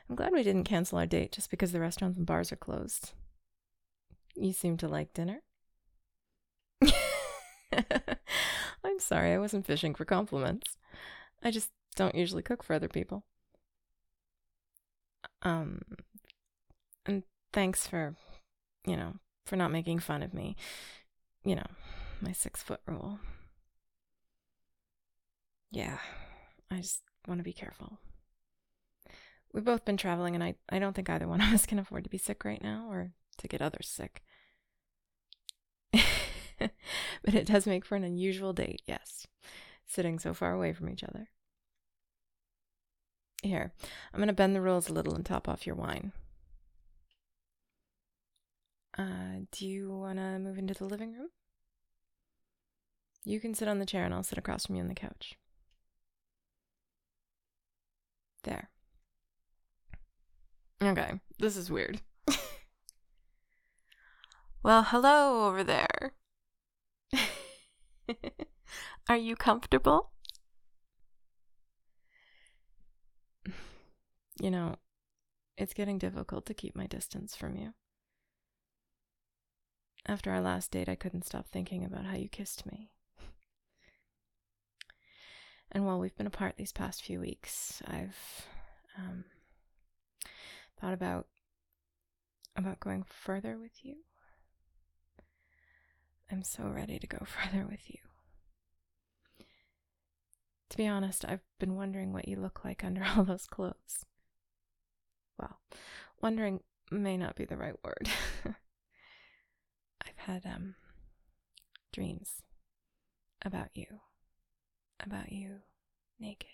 I'm glad we didn't cancel our date just because the restaurants and bars are closed. You seem to like dinner. I'm sorry, I wasn't fishing for compliments. I just don't usually cook for other people. And thanks for not making fun of me. My 6-foot rule. Yeah, I just want to be careful. We've both been traveling, and I don't think either one of us can afford to be sick right now or to get others sick. But it does make for an unusual date, yes. Sitting so far away from each other. Here, I'm going to bend the rules a little and top off your wine. Do you want to move into the living room? You can sit on the chair and I'll sit across from you on the couch. There. Okay, this is weird. Well, hello over there. Are you comfortable? It's getting difficult to keep my distance from you. After our last date, I couldn't stop thinking about how you kissed me. And while we've been apart these past few weeks, I've thought about going further with you. I'm so ready to go further with you. To be honest, I've been wondering what you look like under all those clothes. Well, wondering may not be the right word. I've had dreams about you naked.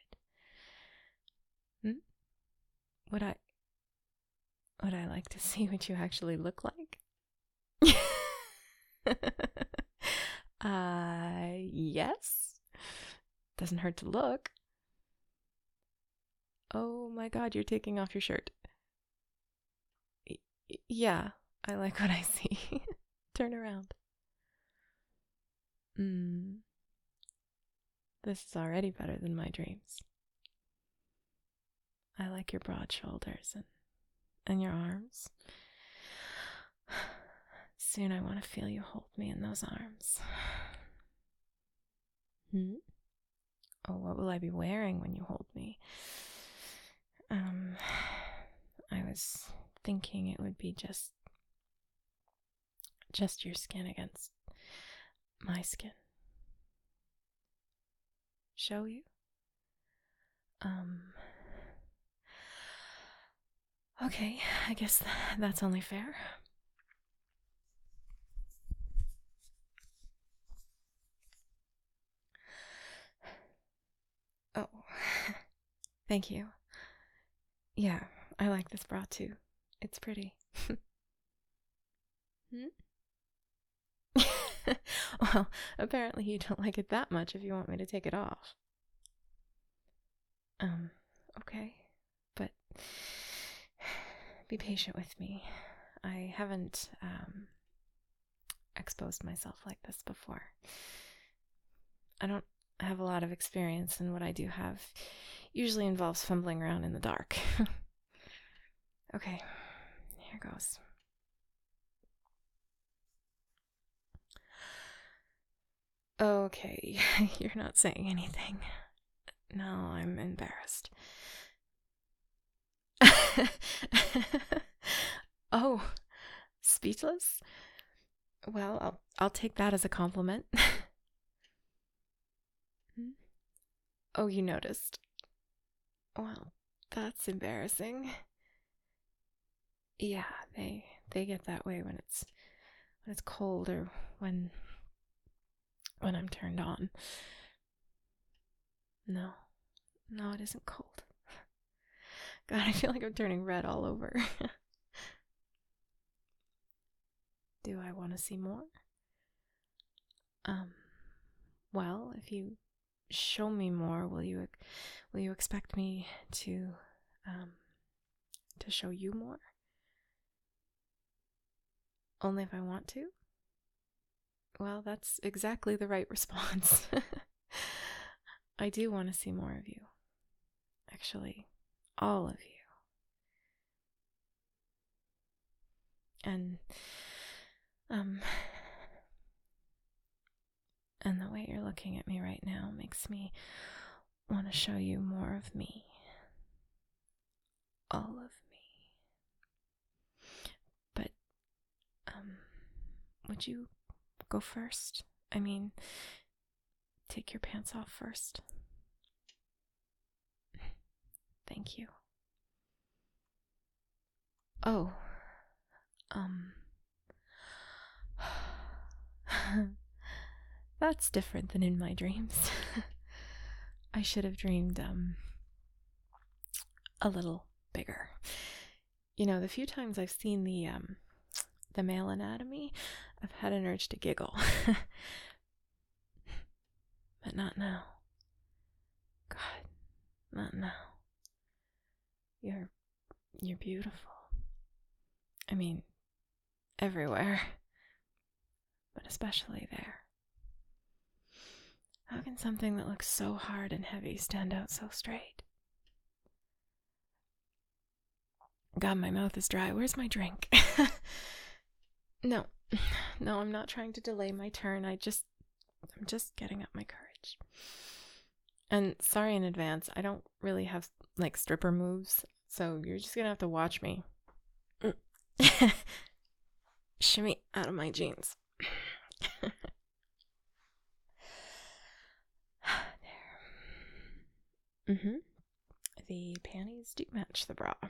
Would I like to see what you actually look like? Yes. Doesn't hurt to look. Oh my god, you're taking off your shirt. Yeah, I like what I see. Turn around. This is already better than my dreams. I like your broad shoulders and your arms. Soon I want to feel you hold me in those arms. Oh, what will I be wearing when you hold me? I was thinking it would be just your skin against my skin. Show you? Okay, I guess that's only fair. Oh, thank you. Yeah, I like this bra too. It's pretty. Well, apparently you don't like it that much if you want me to take it off. Okay, but be patient with me. I haven't exposed myself like this before. I don't have a lot of experience, and what I do have usually involves fumbling around in the dark. Okay, here goes. Okay, you're not saying anything. No, I'm embarrassed. Oh, speechless? Well, I'll take that as a compliment. Oh, you noticed. Well, that's embarrassing. Yeah, they get that way when it's cold or when I'm turned on. No, it isn't cold. God, I feel like I'm turning red all over. Do I want to see more? Well, if you show me more, will you expect me to show you more? Only if I want to? Well, that's exactly the right response. I do want to see more of you. Actually, all of you. And, um, and the way you're looking at me right now makes me want to show you more of me. All of me. But, would you go first? I mean, take your pants off first. Thank you. Oh, that's different than in my dreams. I should have dreamed, a little bigger. You know, the few times I've seen the male anatomy, I've had an urge to giggle. But not now. God, not now. You're beautiful. I mean, everywhere. But especially there. How can something that looks so hard and heavy stand out so straight? God, my mouth is dry. Where's my drink? No, I'm not trying to delay my turn. I'm just getting up my courage. And sorry in advance, I don't really have, like, stripper moves, so you're just gonna have to watch me. Shimmy out of my jeans. There. The panties do match the bra.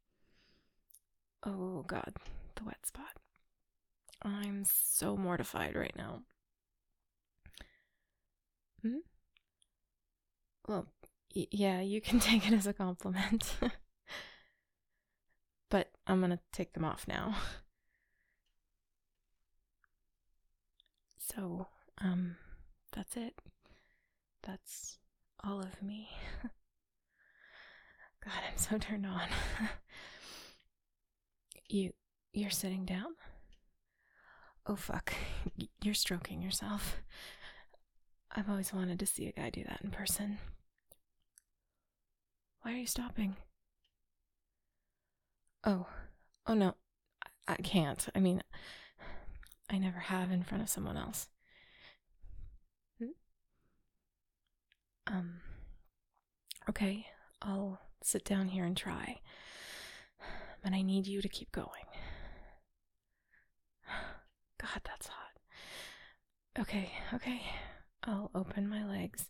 Oh God, the wet spot. I'm so mortified right now. Well, yeah, you can take it as a compliment. But I'm gonna take them off now. So, that's it. That's all of me. God, I'm so turned on. You're sitting down? Oh fuck, you're stroking yourself. I've always wanted to see a guy do that in person. Why are you stopping? Oh no, I can't. I mean, I never have in front of someone else. Okay, I'll sit down here and try. But I need you to keep going. God, that's hot. Okay. I'll open my legs.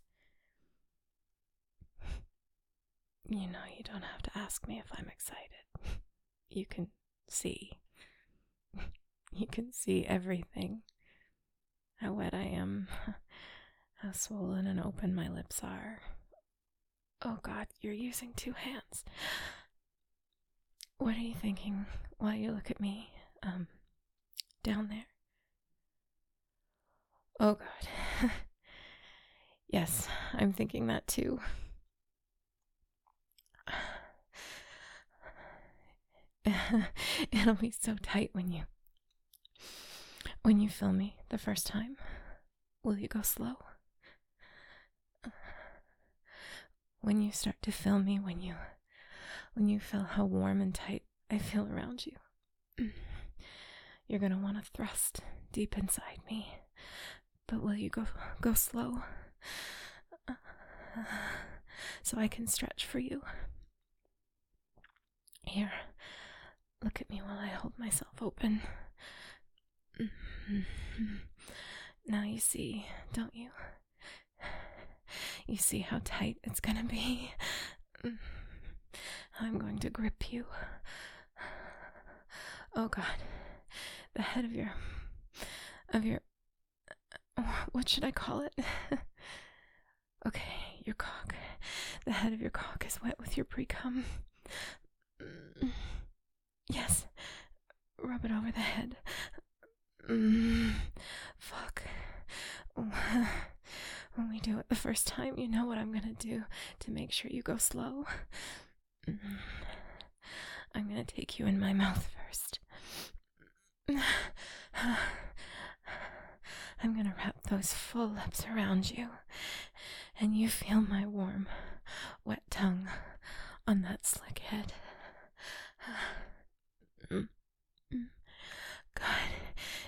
You know, you don't have to ask me if I'm excited. You can see. You can see everything. How wet I am. How swollen and open my lips are. Oh God, you're using 2 hands. What are you thinking while you look at me? Down there? Oh God. Yes, I'm thinking that too. It'll be so tight when you feel me the first time. Will you go slow? When you start to feel me, when you feel how warm and tight I feel around you, you're gonna want to thrust deep inside me. But will you go slow? So I can stretch for you. Here, look at me while I hold myself open. Now you see, don't you? You see how tight it's gonna be. I'm going to grip you. Oh God, the head of your, what should I call it? Okay, your cock. The head of your cock is wet with your pre-cum. Yes, rub it over the head. Fuck. When we do it the first time, you know what I'm gonna do to make sure you go slow. I'm gonna take you in my mouth first. I'm gonna wrap those full lips around you, and you feel my warm, wet tongue on that slick head.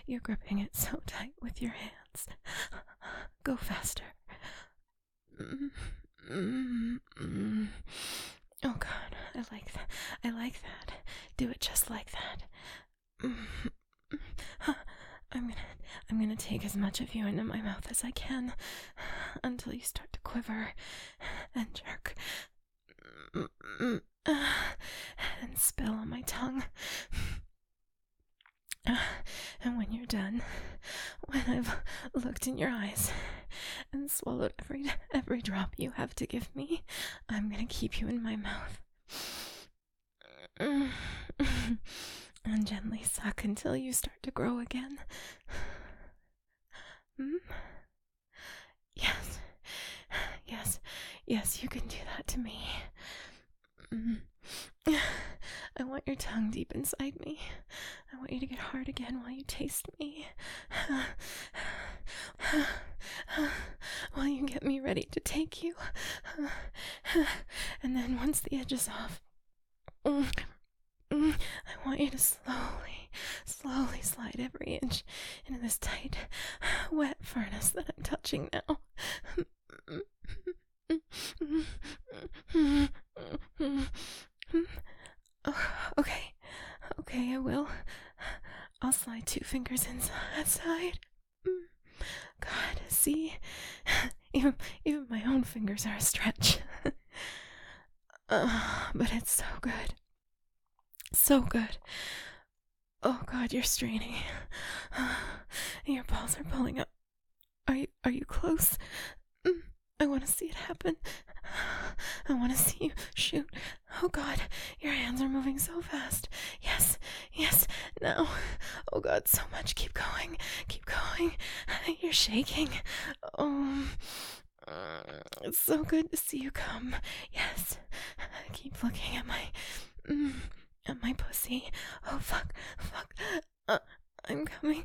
You're gripping it so tight with your hands. Go faster. Oh God, I like that. I like that. Do it just like that. I'm gonna take as much of you into my mouth as I can until you start to quiver and jerk and spill on my tongue. And when you're done, when I've looked in your eyes and swallowed every drop you have to give me, I'm gonna keep you in my mouth. And gently suck until you start to grow again. Yes. Yes, you can do that to me. I want your tongue deep inside me. I want you to get hard again while you taste me. While you get me ready to take you. And then once the edge is off, I want you to slowly slide every inch into this tight, wet furnace that I'm touching now. Okay, I will. I'll slide 2 fingers inside. God, see? Even my own fingers are a stretch. But it's so good. So good. Oh God, you're straining. Your balls are pulling up. Are you close? I want to see it happen. I want to see you shoot. Oh God, your hands are moving so fast. Yes, now. Oh God, so much. Keep going. You're shaking. It's so good to see you come. Yes, keep looking at my pussy. Oh fuck. I'm coming.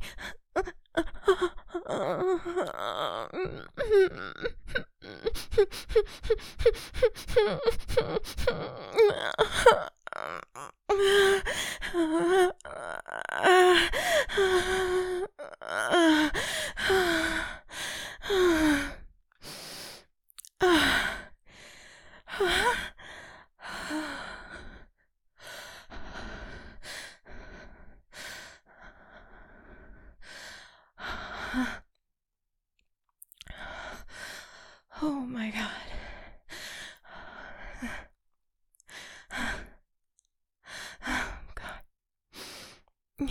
Oh my God. Oh God.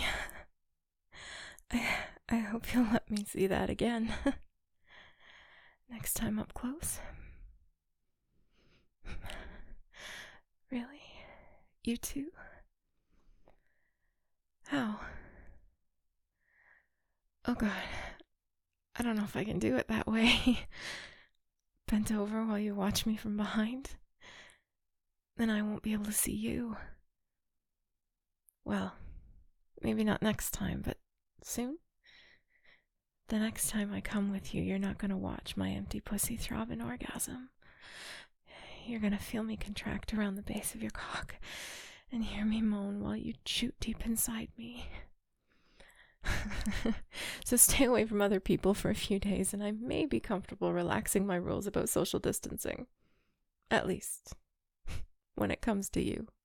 I hope you'll let me see that again. Next time up close. Really? You too? How? Oh God. I don't know if I can do it that way. Bent over while you watch me from behind. Then I won't be able to see you. Well, maybe not next time, but soon? The next time I come with you, you're not gonna watch my empty pussy throb in orgasm. You're gonna feel me contract around the base of your cock and hear me moan while you shoot deep inside me. So stay away from other people for a few days and I may be comfortable relaxing my rules about social distancing. At least, when it comes to you.